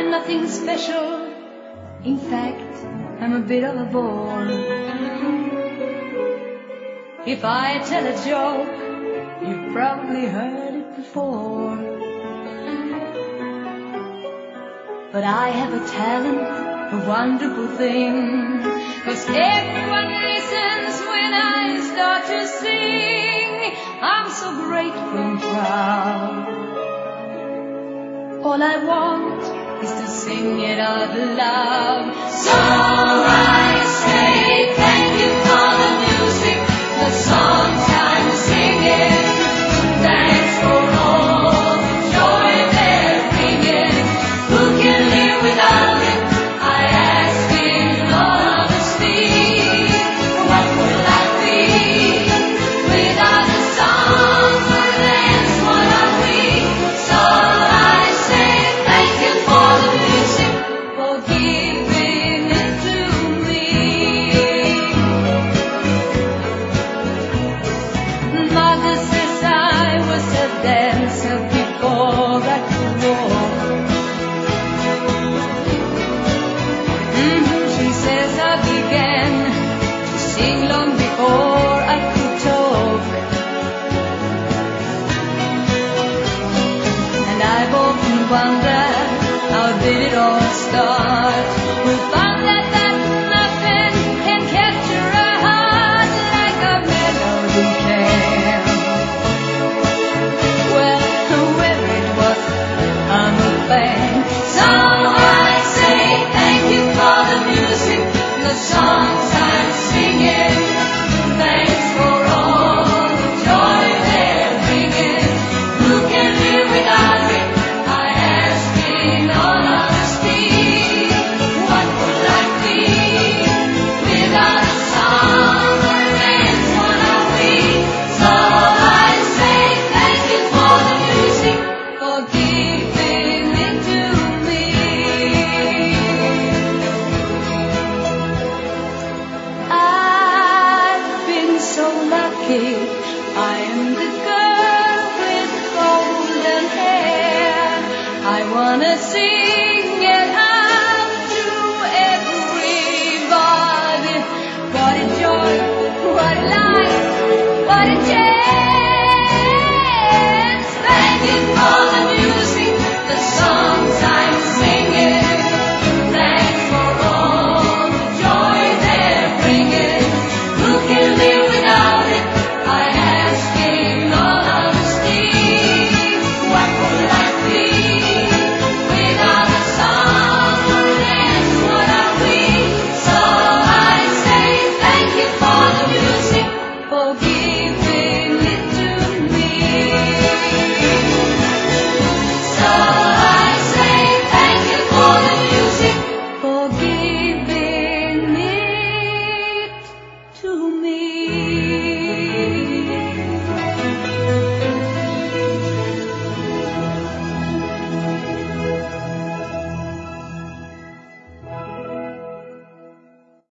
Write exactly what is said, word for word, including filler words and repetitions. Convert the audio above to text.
I'm nothing special. In fact, I'm a bit of a bore. If I tell a joke, you've probably heard it before. But I have a talent, a wonderful thing, 'cause everyone listens when I start to sing. I'm so grateful and proud. All I want is to sing it out loud. So I say thank you for the music, the songs I'm singing. Thanks for all the joy they're bringing. Who can live without it? I ask in all honesty. What will I be without the songs or dance? What are we? So I say thank you for the music, for giving it to me. Mother says I was a dancer before I could walk. Mhm, she says I began to sing long before I could talk. And I've often wondered, how did it all start? We found that that nothing can capture a heart like a melody can. Well, whoever it was, I'm a fan. So I say thank you for the music, the songs I'm singing. Thanks for all the joy they're bringing. Who can live without it? I ask in all honesty. What would I be without a song or a dance? What are we? So I say thank you for the music, for giving it to me. I've been so lucky. I am the girl with golden hair. I wanna see